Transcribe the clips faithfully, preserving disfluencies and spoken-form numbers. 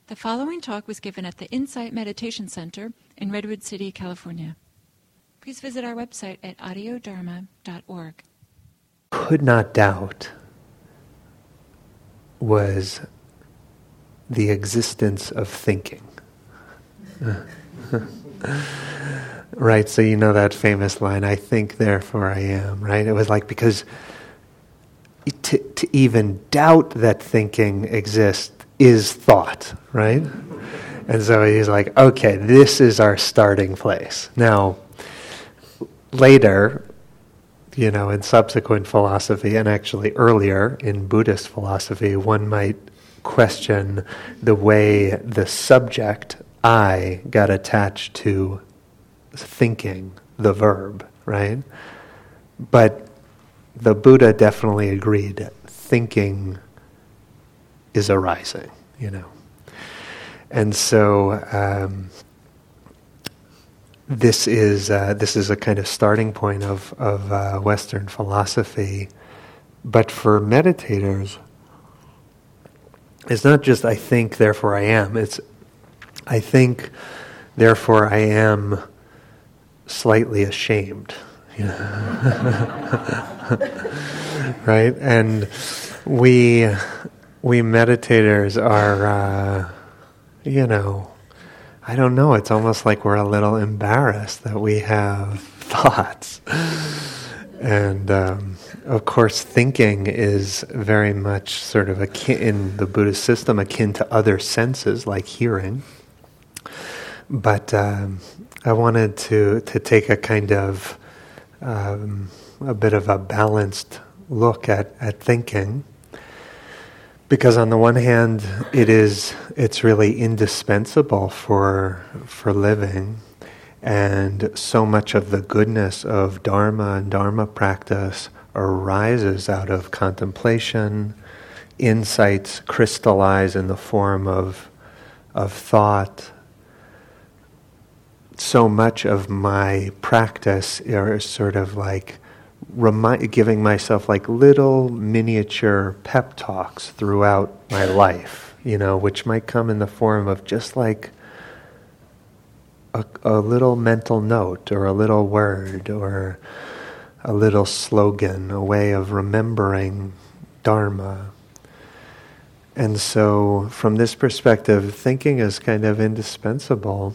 The following talk was given at the Insight Meditation Center in Redwood City, California. Please visit our website at audio dharma dot org. Could not doubt was the existence of thinking. Right, so you know that famous line, I think, therefore I am, right? It was like, because to, to even doubt that thinking exists is thought, right? And so he's like, okay, this is our starting place. Now, later, you know, in subsequent philosophy, and actually earlier in Buddhist philosophy, one might question the way the subject, I, got attached to thinking, the verb, right? But the Buddha definitely agreed thinking is arising, you know. And so um, this is uh, this is a kind of starting point of, of uh, Western philosophy. But for meditators, it's not just I think, therefore I am. It's I think, therefore I am slightly ashamed. You know? Right? And we we meditators are, uh, you know, I don't know, it's almost like we're a little embarrassed that we have thoughts. And um, of course, thinking is very much sort of akin, in the Buddhist system, akin to other senses like hearing. But um, I wanted to, to take a kind of, um, a bit of a balanced look at, at thinking. Because on the one hand, it is it's really indispensable for for living, and so much of the goodness of Dharma and Dharma practice arises out of contemplation. Insights crystallize in the form of of thought. So much of my practice is sort of like Remind, giving myself like little miniature pep talks throughout my life, you know, which might come in the form of just like a, a little mental note or a little word or a little slogan, a way of remembering Dharma. And so from this perspective, thinking is kind of indispensable.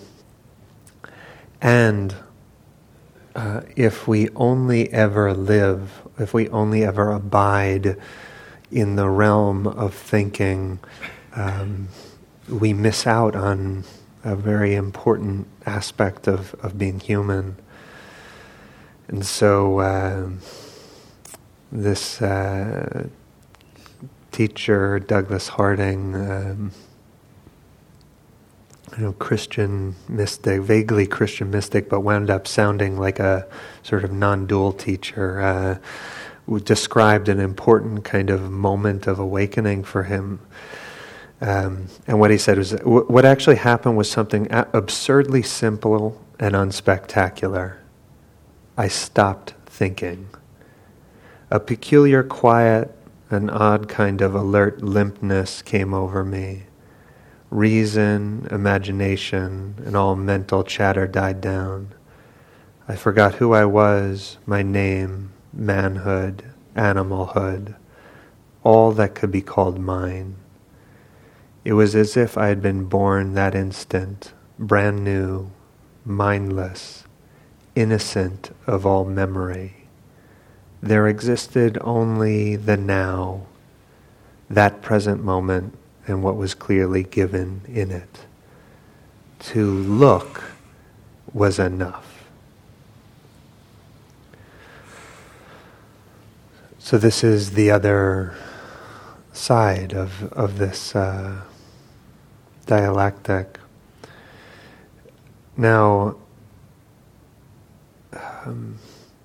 And Uh, if we only ever live, if we only ever abide in the realm of thinking, um, we miss out on a very important aspect of, of being human. And so uh, this uh, teacher, Douglas Harding, um, you know, Christian mystic, vaguely Christian mystic, but wound up sounding like a sort of non-dual teacher, uh, who described an important kind of moment of awakening for him. Um, and what he said was, w- what actually happened was something absurdly simple and unspectacular. I stopped thinking. A peculiar quiet, an odd kind of alert limpness came over me. Reason, imagination, and all mental chatter died down. I forgot who I was, my name, manhood, animalhood, all that could be called mine. It was as if I had been born that instant, brand new, mindless, innocent of all memory. There existed only the now, that present moment, and what was clearly given in it. To look was enough. So this is the other side of, of this uh, dialectic. Now, um,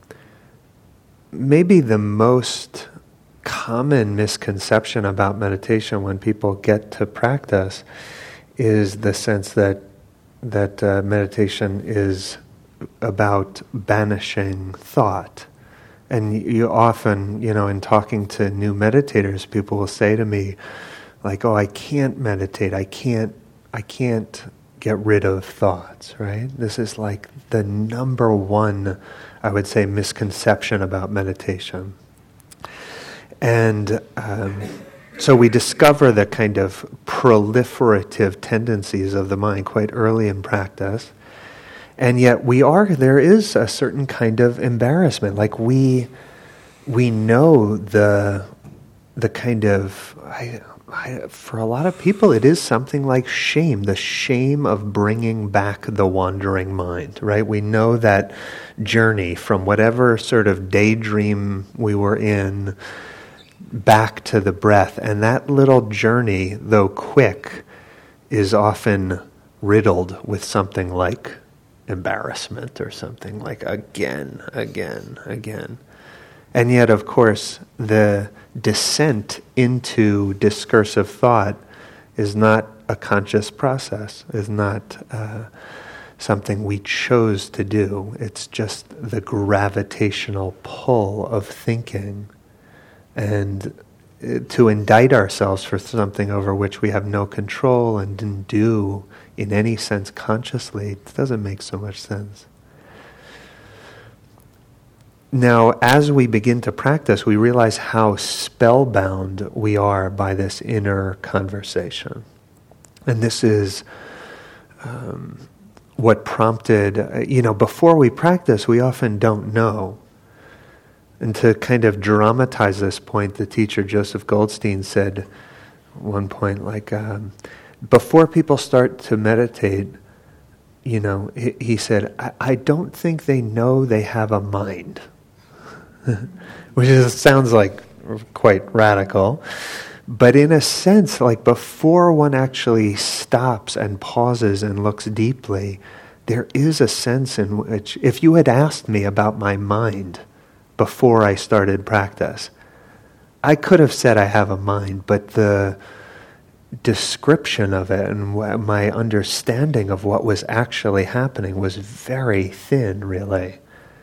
maybe the most common misconception about meditation when people get to practice is the sense that that uh, meditation is about banishing thought. And you often, you know, in talking to new meditators, people will say to me, like, oh, I can't meditate, I can't I can't get rid of thoughts, right? This is like the number one, I would say, misconception about meditation. And um, so we discover the kind of proliferative tendencies of the mind quite early in practice. And yet we are, there is a certain kind of embarrassment. Like we we know the the kind of, I, I, for a lot of people, it is something like shame, the shame of bringing back the wandering mind, right? We know that journey from whatever sort of daydream we were in back to the breath. And that little journey, though quick, is often riddled with something like embarrassment or something like again, again, again. And yet, of course, the descent into discursive thought is not a conscious process, is not uh, something we chose to do. It's just the gravitational pull of thinking. And to indict ourselves for something over which we have no control and didn't do in any sense consciously, it doesn't make so much sense. Now, as we begin to practice, we realize how spellbound we are by this inner conversation. And this is um, what prompted, uh, you know, before we practice, we often don't know. And to kind of dramatize this point, the teacher Joseph Goldstein said at one point, like, um, before people start to meditate, you know, he, he said, I, I don't think they know they have a mind. Which is, sounds like quite radical. But in a sense, like before one actually stops and pauses and looks deeply, there is a sense in which, if you had asked me about my mind before I started practice, I could have said I have a mind, but the description of it and my understanding of what was actually happening was very thin, really.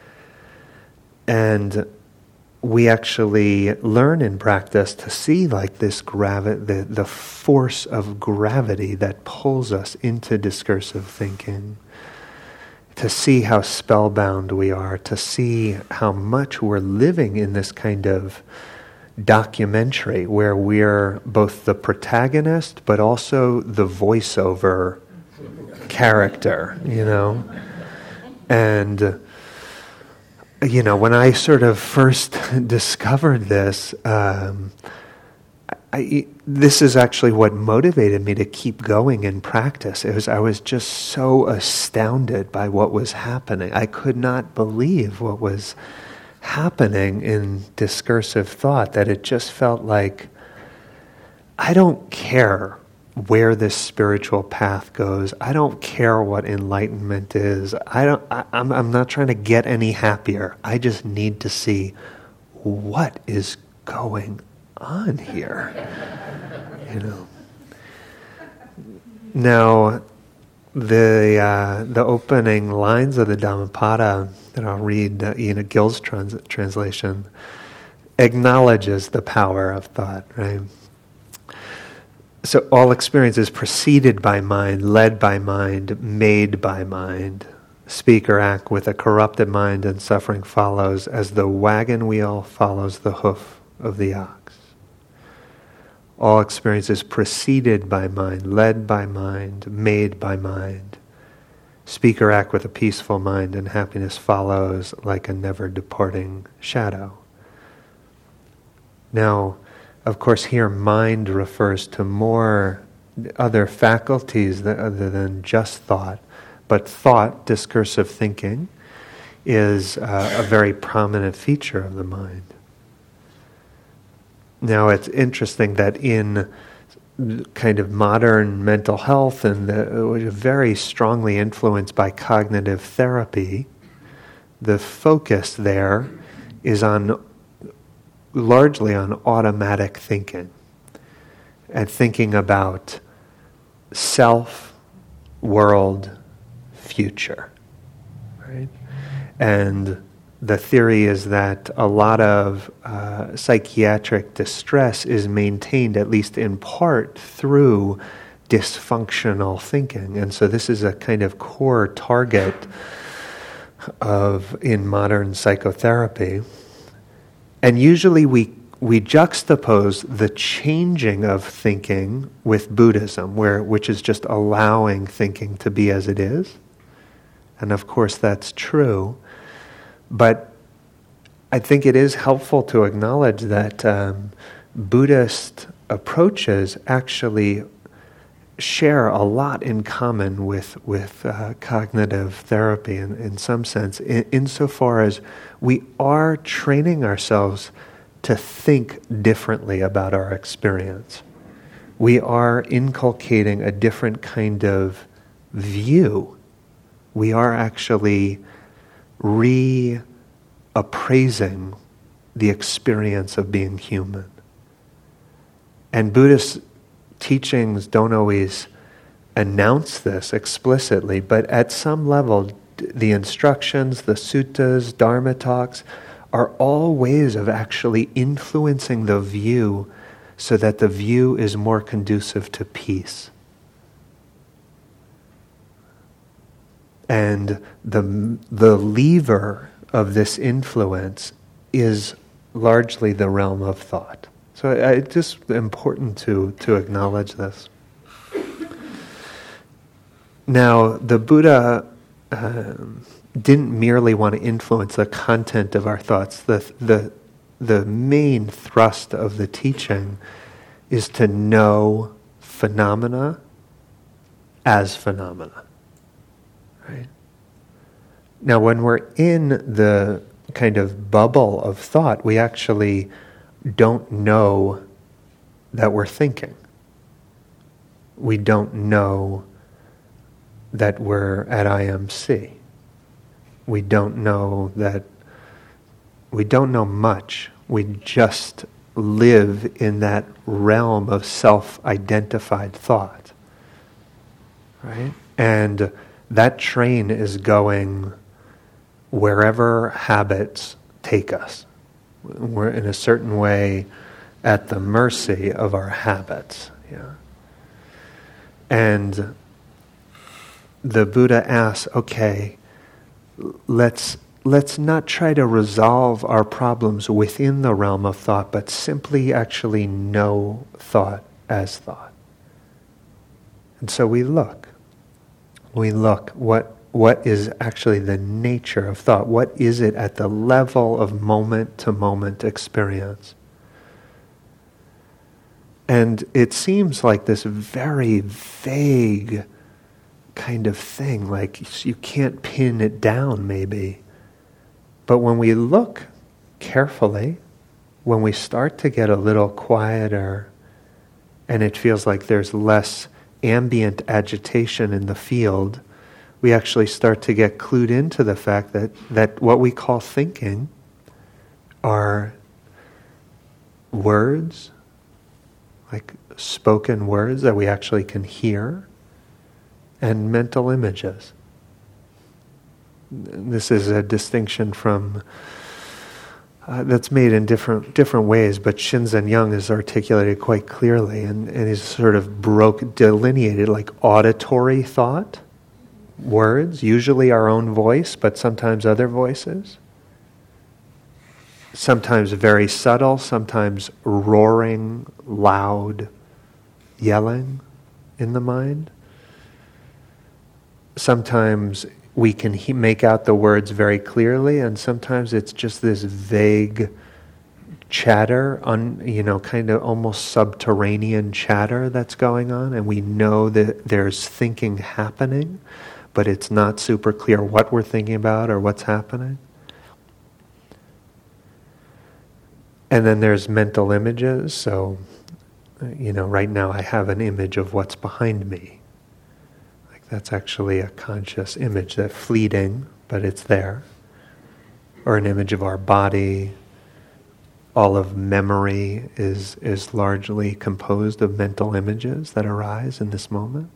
And we actually learn in practice to see like this gravi- the, the force of gravity that pulls us into discursive thinking, to see how spellbound we are, to see how much we're living in this kind of documentary where we're both the protagonist but also the voiceover character, you know? And you know, when I sort of first discovered this, um, I, this is actually what motivated me to keep going in practice. It was I was just so astounded by what was happening. I could not believe what was happening in discursive thought, that it just felt like, I don't care where this spiritual path goes. I don't care what enlightenment is. I don't. I, I'm. I'm not trying to get any happier. I just need to see what is going on here. You know. Now, the uh, the opening lines of the Dhammapada that I'll read, uh, Ian Gill's trans- translation, acknowledges the power of thought. Right. So all experience is preceded by mind, led by mind, made by mind. Speak or act with a corrupted mind, and suffering follows as the wagon wheel follows the hoof of the ox. All experience is preceded by mind, led by mind, made by mind. Speak or act with a peaceful mind, and happiness follows like a never departing shadow. Now, of course, here mind refers to more other faculties that, other than just thought. But thought, discursive thinking, is uh, a very prominent feature of the mind. Now, it's interesting that in kind of modern mental health, and the, which is very strongly influenced by cognitive therapy, the focus there is on largely on automatic thinking and thinking about self, world, future, right? And the theory is that a lot of uh, psychiatric distress is maintained, at least in part, through dysfunctional thinking. And so this is a kind of core target of in modern psychotherapy. And usually we we juxtapose the changing of thinking with Buddhism, where which is just allowing thinking to be as it is. And of course that's true. But I think it is helpful to acknowledge that um, Buddhist approaches actually share a lot in common with with uh, cognitive therapy in, in some sense, in, insofar as we are training ourselves to think differently about our experience. We are inculcating a different kind of view. We are actually reappraising the experience of being human. And Buddhist teachings don't always announce this explicitly, but at some level, the instructions, the suttas, dharma talks, are all ways of actually influencing the view so that the view is more conducive to peace. And the the lever of this influence is largely the realm of thought. So it's just important to, to acknowledge this. Now, the Buddha um, didn't merely want to influence the content of our thoughts. The, the, the main thrust of the teaching is to know phenomena as phenomena. Right? Now, when we're in the kind of bubble of thought, we actually don't know that we're thinking. We don't know that we're at I M C. We don't know that, we don't know much. We just live in that realm of self-identified thought. Right? And that train is going wherever habits take us. We're in a certain way at the mercy of our habits. Yeah. And the Buddha asks, okay, let's let's not try to resolve our problems within the realm of thought, but simply actually know thought as thought. And so we look. We look what what is actually the nature of thought? What is it at the level of moment-to-moment experience? And it seems like this very vague kind of thing, like you can't pin it down maybe. But when we look carefully, when we start to get a little quieter, and it feels like there's less ambient agitation in the field, we actually start to get clued into the fact that, that what we call thinking are words, like spoken words that we actually can hear, and mental images. This is a distinction from uh, that's made in different different ways, but Shinzen Young has articulated quite clearly, and, and he's sort of broke delineated like auditory thought. Words, usually our own voice, but sometimes other voices. Sometimes very subtle, sometimes roaring, loud, yelling in the mind. Sometimes we can he- make out the words very clearly, and sometimes it's just this vague chatter, un, you know, kind of almost subterranean chatter that's going on, and we know that there's thinking happening, but it's not super clear what we're thinking about or what's happening. And then there's mental images. So, you know, right now I have an image of what's behind me. Like that's actually a conscious image that's fleeting, but it's there. Or an image of our body. All of memory is is largely composed of mental images that arise in this moment.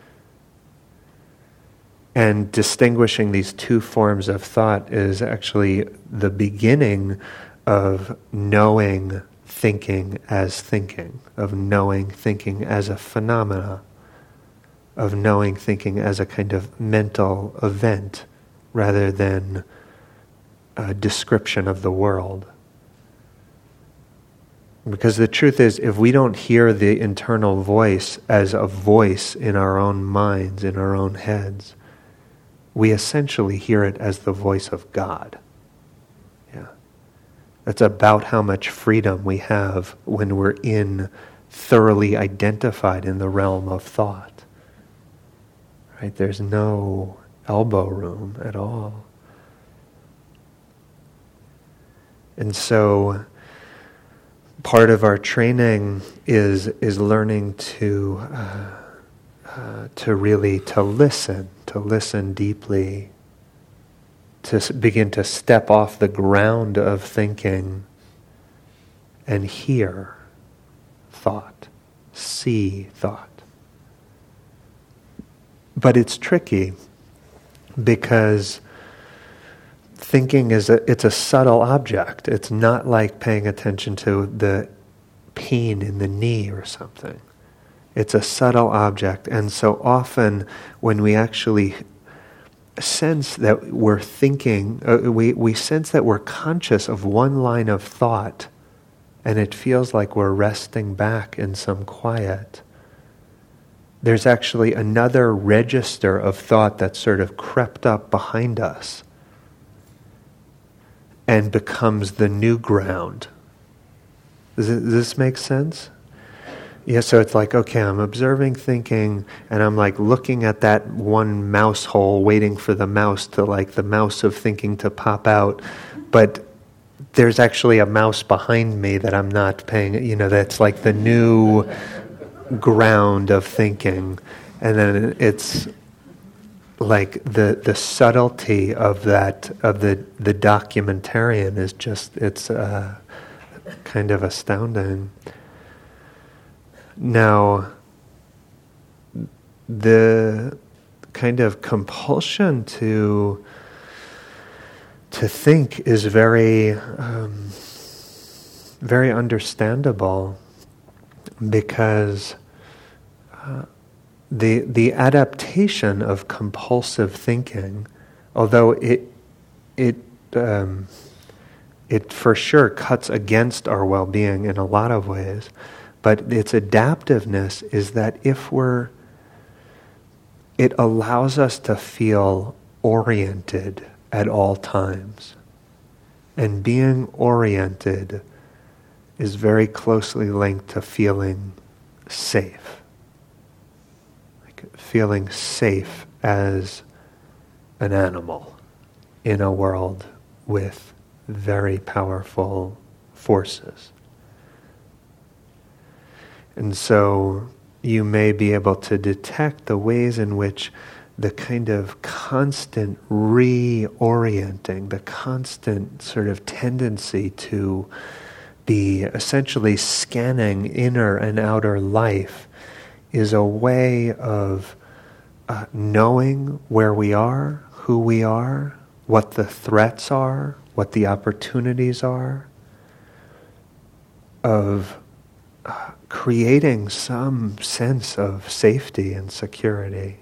And distinguishing these two forms of thought is actually the beginning of knowing thinking as thinking, of knowing thinking as a phenomena, of knowing thinking as a kind of mental event rather than a description of the world. Because the truth is, if we don't hear the internal voice as a voice in our own minds, in our own heads, we essentially hear it as the voice of God. Yeah. That's about how much freedom we have when we're in, thoroughly identified in the realm of thought. Right? There's no elbow room at all. And so part of our training is is learning to uh, uh, to really to listen, to listen deeply, to s- begin to step off the ground of thinking and hear thought, see thought. But it's tricky because thinking is a, it's a subtle object. It's not like paying attention to the pain in the knee or something. It's a subtle object. And so often when we actually sense that we're thinking, uh, we, we sense that we're conscious of one line of thought, and it feels like we're resting back in some quiet, there's actually another register of thought that's sort of crept up behind us and becomes the new ground. Does, it, does this make sense? Yeah, so it's like, okay, I'm observing thinking, and I'm like looking at that one mouse hole, waiting for the mouse to, like, the mouse of thinking to pop out, but there's actually a mouse behind me that I'm not paying, you know, that's like the new ground of thinking. And then it's like the the subtlety of that, of the the documentarian is just, it's uh, kind of astounding. Now, the kind of compulsion to to think is very um, very understandable, because uh, the the adaptation of compulsive thinking, although it it um, it for sure cuts against our well-being in a lot of ways, but its adaptiveness is that if we're, it allows us to feel oriented at all times. And being oriented is very closely linked to feeling safe. Like feeling safe as an animal in a world with very powerful forces. And so you may be able to detect the ways in which the kind of constant reorienting, the constant sort of tendency to be essentially scanning inner and outer life is a way of uh, knowing where we are, who we are, what the threats are, what the opportunities are, of uh, creating some sense of safety and security.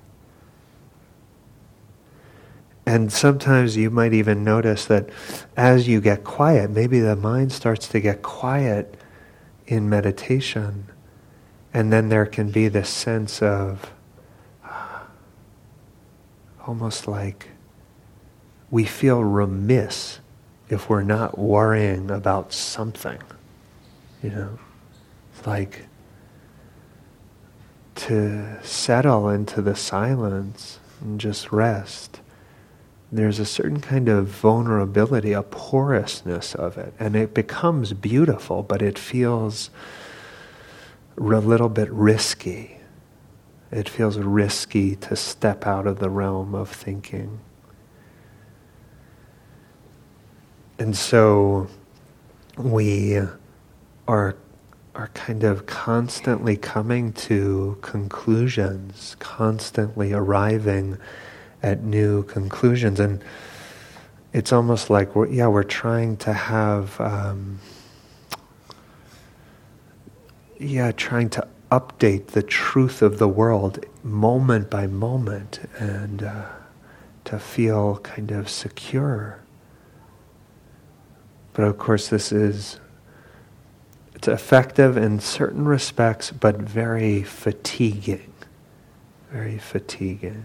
And sometimes you might even notice that as you get quiet, maybe the mind starts to get quiet in meditation, and then there can be this sense of uh, almost like we feel remiss if we're not worrying about something, you know? It's like to settle into the silence and just rest. There's a certain kind of vulnerability, a porousness of it, and it becomes beautiful, but it feels a little bit risky. It feels risky to step out of the realm of thinking. And so we are are kind of constantly coming to conclusions, constantly arriving at new conclusions, and it's almost like we're yeah we're trying to have um, yeah trying to update the truth of the world moment by moment, and uh, to feel kind of secure. But of course this is, it's effective in certain respects, but very fatiguing. Very fatiguing.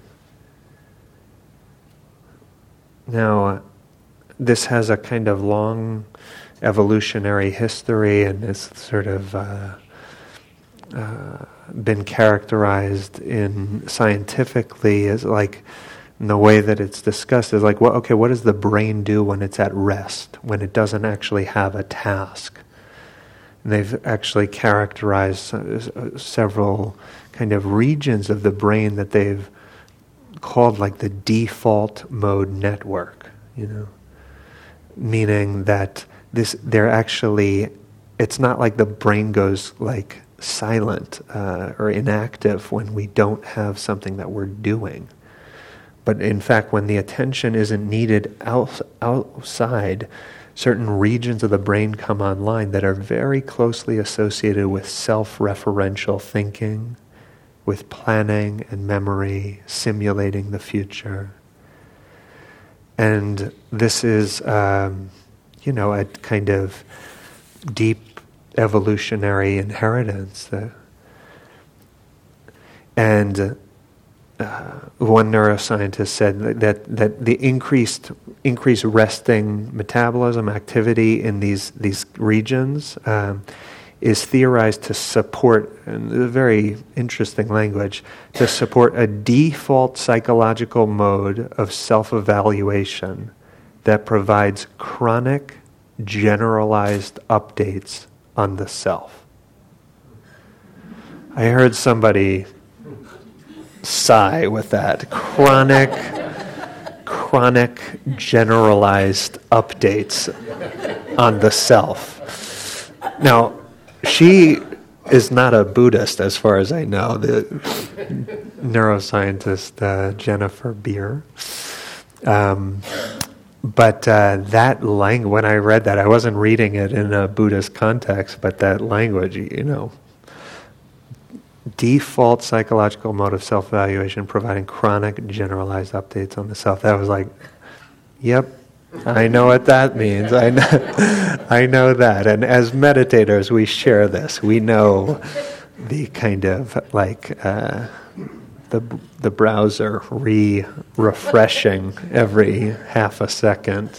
Now, uh, this has a kind of long evolutionary history, and is sort of uh, uh, been characterized in scientifically as like, in the way that it's discussed is like, well, okay, what does the brain do when it's at rest, when it doesn't actually have a task? And they've actually characterized uh, several kind of regions of the brain that they've called like the default mode network, you know, meaning that this, they're actually, it's not like the brain goes like silent uh, or inactive when we don't have something that we're doing. But in fact, when the attention isn't needed out, outside, certain regions of the brain come online that are very closely associated with self-referential thinking, with planning and memory, simulating the future. And this is, um, you know, a kind of deep evolutionary inheritance. That, and uh, one neuroscientist said that, that that the increased increased resting metabolism activity in these these regions um, is theorized to support, and a very interesting language, to support a default psychological mode of self-evaluation that provides chronic, generalized updates on the self. I heard somebody sigh with that. Chronic, chronic, generalized updates on the self. Now, she is not a Buddhist, as far as I know, the neuroscientist uh, Jennifer Beer. Um, but uh, that language, when I read that, I wasn't reading it in a Buddhist context, but that language, you know, default psychological mode of self-evaluation, providing chronic, generalized updates on the self. That was like, yep, I know what that means. I know, I know that. And as meditators, we share this. We know the kind of like uh, the the browser re-refreshing every half a second.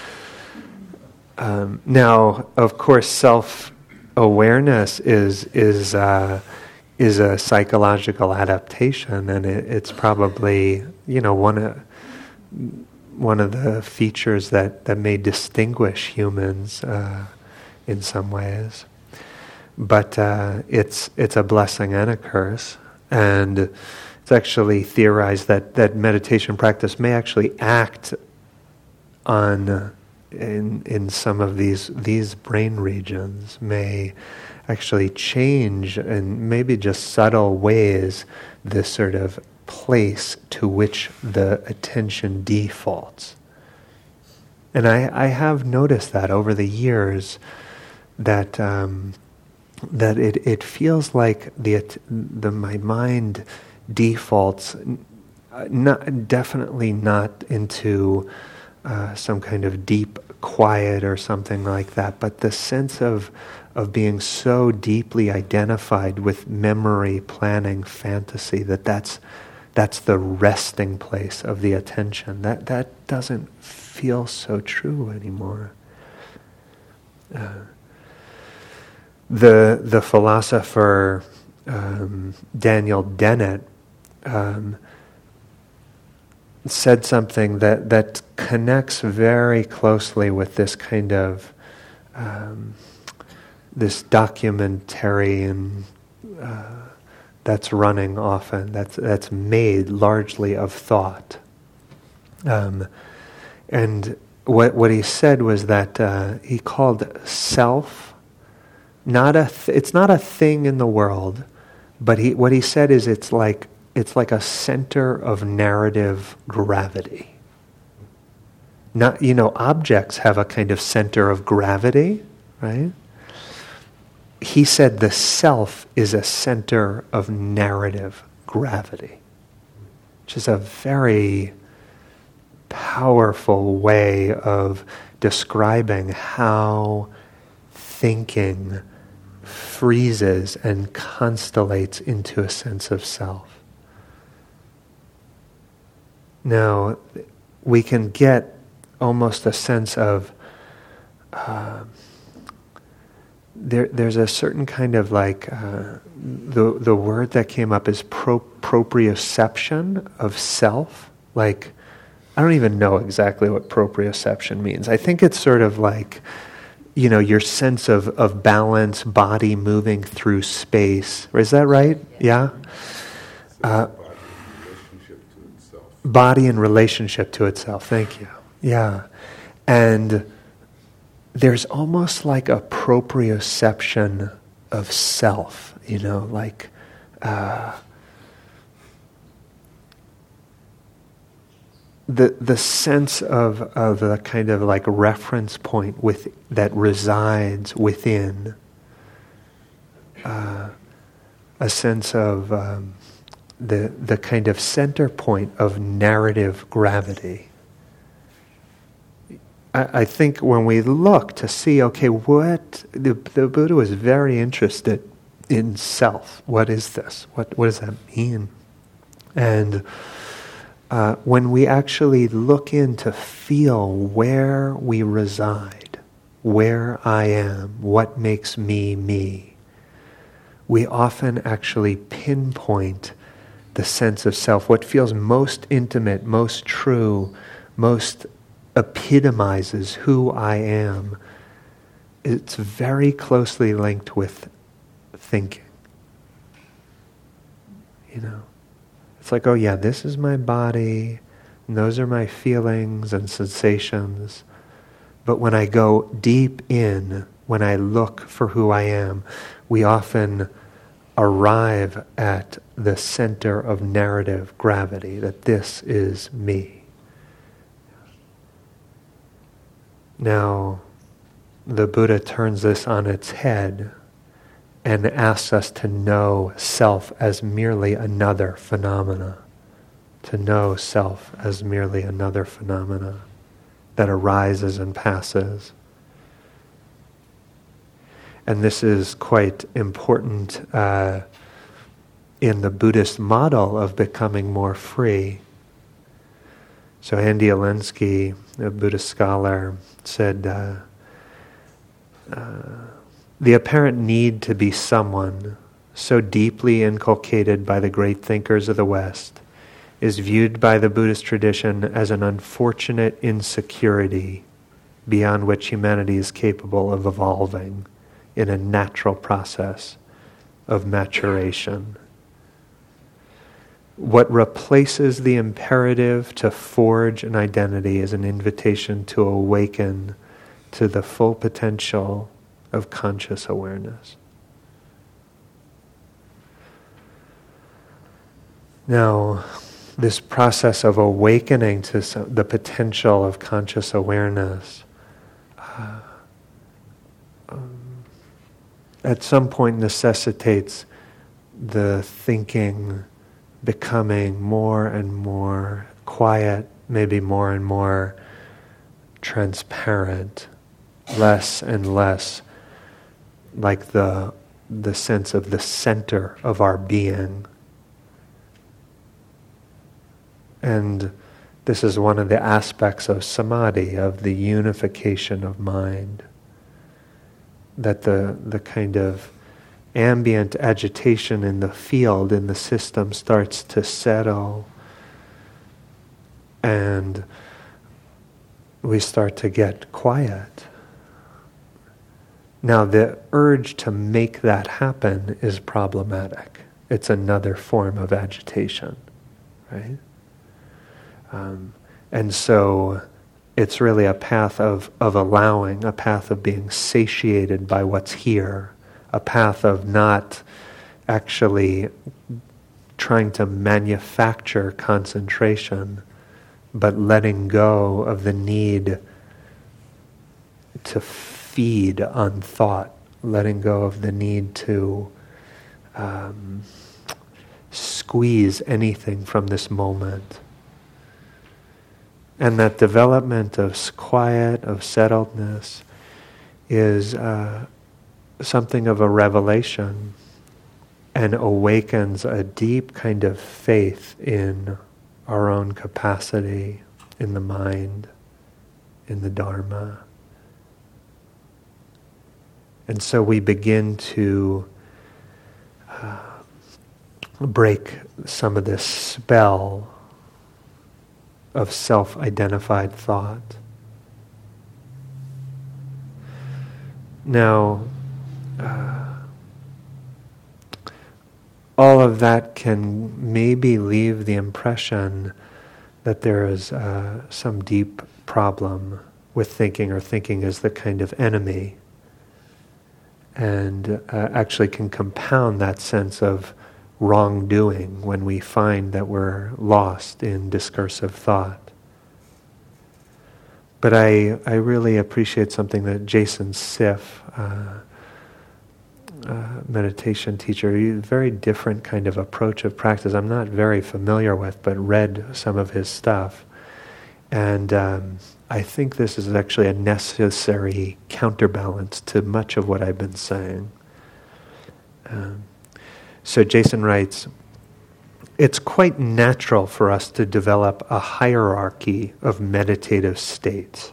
Um, now, of course, self-awareness is is uh, is a psychological adaptation, and it, it's probably, you know, one of one of the features that, that may distinguish humans uh, in some ways. But uh, it's it's a blessing and a curse, and it's actually theorized that, that meditation practice may actually act on uh, in in some of these these brain regions, may actually change in maybe just subtle ways this sort of place to which the attention defaults. And I, I have noticed that over the years, that um, that it, it feels like the the my mind defaults, not definitely not into uh, some kind of deep quiet or something like that, but the sense of of being so deeply identified with memory, planning, fantasy, that that's that's the resting place of the attention. That that doesn't feel so true anymore. Uh, the the philosopher um, Daniel Dennett um, said something that that connects very closely with this kind of um, this documentary and uh, that's running often, that's that's made largely of thought. Um, and what what he said was that uh, he called self not a th- it's not a thing in the world, but he what he said is it's like it's like a center of narrative gravity. Not, you know, objects have a kind of center of gravity, right? he said the self is a center of narrative gravity, which is a very powerful way of describing how thinking freezes and constellates into a sense of self. Now, we can get almost a sense of uh, there. There's a certain kind of like uh, the the word that came up is pro, proprioception of self. Like, I don't even know exactly what proprioception means. I think it's sort of like, you know, your sense of, of balance, body moving through space. Is that right? Yeah? Uh, body in relationship to itself. Thank you. Yeah. And there's almost like a proprioception of self, you know, like... Uh, The the sense of, of a kind of like reference point with that resides within uh, a sense of um, the the kind of center point of narrative gravity. I, I think when we look to see, okay, what the, the Buddha was very interested in self. What is this? What what does that mean? And Uh, when we actually look in to feel where we reside, where I am, what makes me me, we often actually pinpoint the sense of self, what feels most intimate, most true, most epitomizes who I am. It's very closely linked with thinking. You know? It's like, oh yeah, this is my body, and those are my feelings and sensations. But when I go deep in, when I look for who I am, we often arrive at the center of narrative gravity, that this is me. Now, the Buddha turns this on its head and asks us to know self as merely another phenomena, to know self as merely another phenomena that arises and passes. And this is quite important uh, in the Buddhist model of becoming more free. So Andy Alensky, a Buddhist scholar, said, uh, uh, the apparent need to be someone so deeply inculcated by the great thinkers of the West is viewed by the Buddhist tradition as an unfortunate insecurity beyond which humanity is capable of evolving in a natural process of maturation. What replaces the imperative to forge an identity is an invitation to awaken to the full potential of conscious awareness. Now, this process of awakening to the potential of conscious awareness uh, um, at some point necessitates the thinking becoming more and more quiet, maybe more and more transparent, less and less like the the sense of the center of our being. And this is one of the aspects of samadhi, of the unification of mind. That the the kind of ambient agitation in the field, in the system, starts to settle, and we start to get quiet. Now, the urge to make that happen is problematic. It's another form of agitation, right? Um, and so it's really a path of, of allowing, a path of being satiated by what's here, a path of not actually trying to manufacture concentration, but letting go of the need to feed on thought, letting go of the need to um, squeeze anything from this moment. And that development of quiet, of settledness, is uh, something of a revelation and awakens a deep kind of faith in our own capacity, in the mind, in the Dharma. And so we begin to uh, break some of this spell of self-identified thought. Now, uh, all of that can maybe leave the impression that there is uh, some deep problem with thinking, or thinking is the kind of enemy, and uh, actually can compound that sense of wrongdoing when we find that we're lost in discursive thought. But I, I really appreciate something that Jason Siff, uh, uh, meditation teacher, a very different kind of approach of practice I'm not very familiar with, but read some of his stuff. And um, I think this is actually a necessary counterbalance to much of what I've been saying. Um, So Jason writes, it's quite natural for us to develop a hierarchy of meditative states.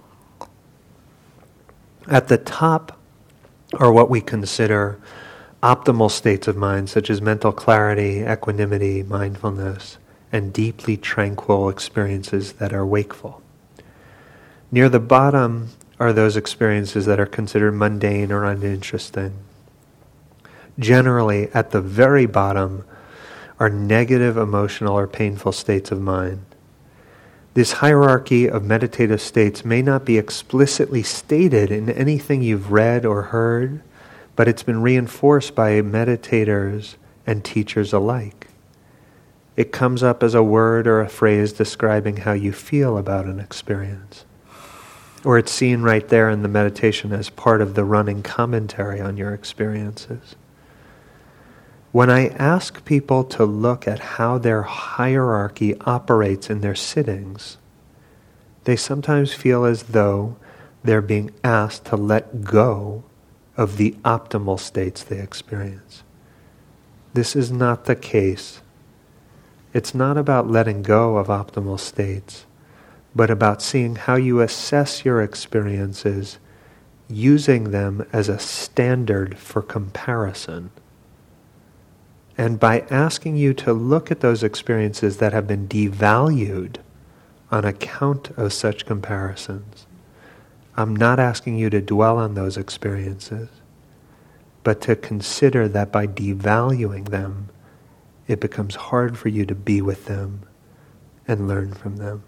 At the top are what we consider optimal states of mind, such as mental clarity, equanimity, mindfulness, and deeply tranquil experiences that are wakeful. Near the bottom are those experiences that are considered mundane or uninteresting. Generally, at the very bottom are negative emotional or painful states of mind. This hierarchy of meditative states may not be explicitly stated in anything you've read or heard, but it's been reinforced by meditators and teachers alike. It comes up as a word or a phrase describing how you feel about an experience. Or it's seen right there in the meditation as part of the running commentary on your experiences. When I ask people to look at how their hierarchy operates in their sittings, they sometimes feel as though they're being asked to let go of the optimal states they experience. This is not the case. It's not about letting go of optimal states, but about seeing how you assess your experiences, using them as a standard for comparison. And by asking you to look at those experiences that have been devalued on account of such comparisons, I'm not asking you to dwell on those experiences, but to consider that by devaluing them, it becomes hard for you to be with them and learn from them.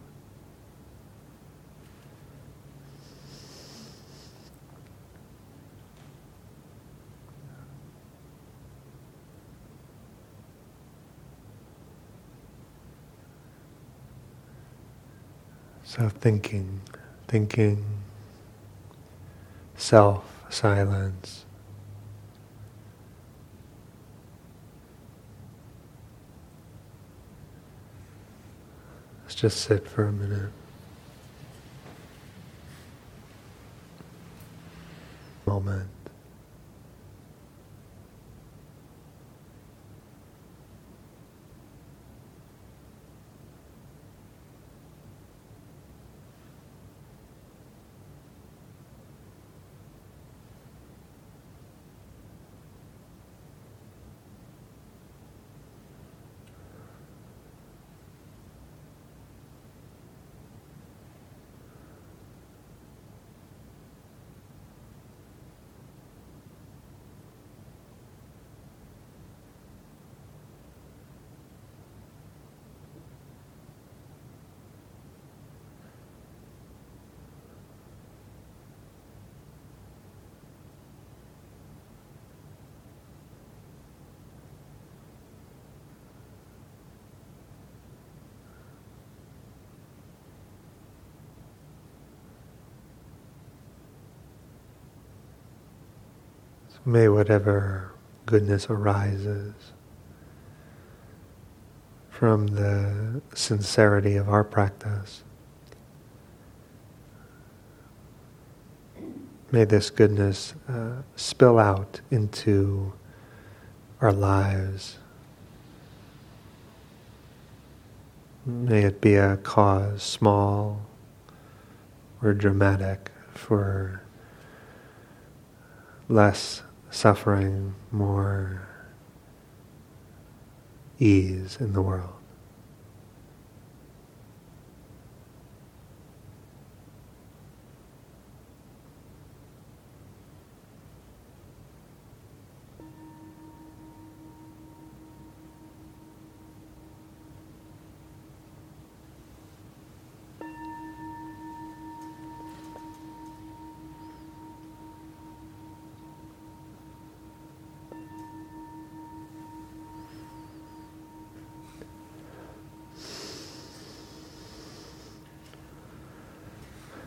So thinking, thinking, self, silence. Let's just sit for a minute. Moment. May whatever goodness arises from the sincerity of our practice, may this goodness uh, spill out into our lives. May it be a cause, small or dramatic, for less suffering, more ease in the world.